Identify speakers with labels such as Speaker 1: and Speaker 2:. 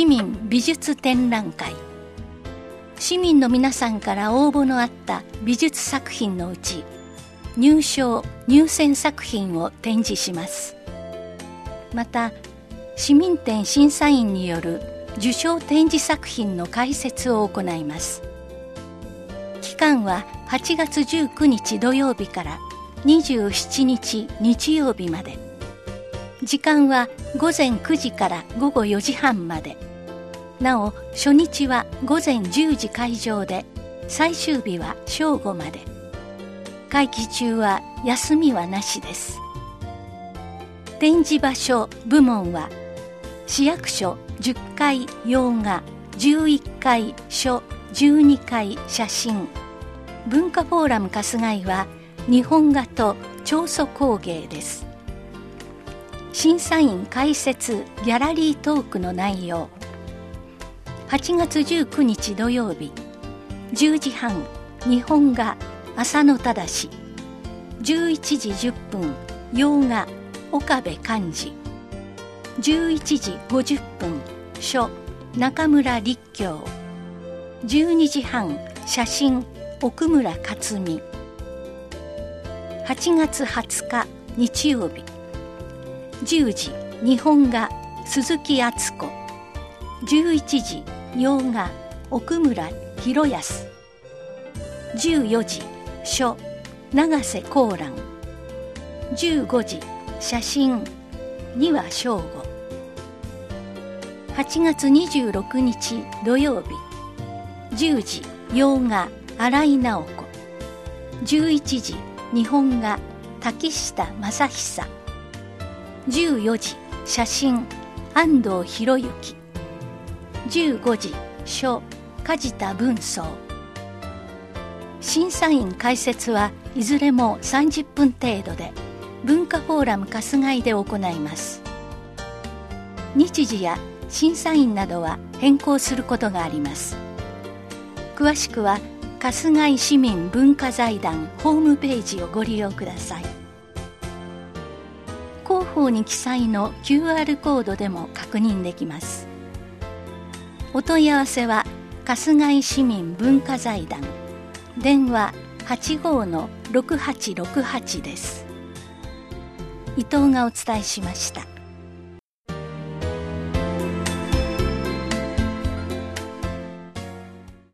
Speaker 1: 市民美術展覧会。市民の皆さんから応募のあった美術作品のうち、入賞・入選作品を展示します。また、市民展審査員による受賞展示作品の解説を行います。期間は8月19日土曜日から27日日曜日まで。時間は午前9時から午後4時半まで。なお、初日は午前10時開場で、最終日は正午まで。会期中は休みはなしです。展示場所・部門は、市役所10階洋画、11階書、12階写真。文化フォーラム春日井は日本画と彫塑工芸です。審査員解説ギャラリートークの内容。8月19日土曜日、10時半、日本画、浅野忠。11時10分、洋画、岡部寛治。11時50分、書、中村立教。12時半、写真、奥村克美。8月20日、日曜日、10時、日本画、鈴木敦子。11時、洋画、奥村博康。14時、書、永瀬光蘭。15時、写真、丹羽翔吾。8月26日土曜日、10時、洋画、新井直子。11時、日本画、滝下正久。14時、写真、安藤博之。15時、書、梶田文宗。審査員解説はいずれも30分程度で、文化フォーラム春日井で行います。日時や審査員などは変更することがあります。詳しくは春日井市民文化財団ホームページをご利用ください。広報に記載の QR コードでも確認できます。お問い合わせは春日井市民文化財団、電話 85-6868 です。伊藤がお伝えしました。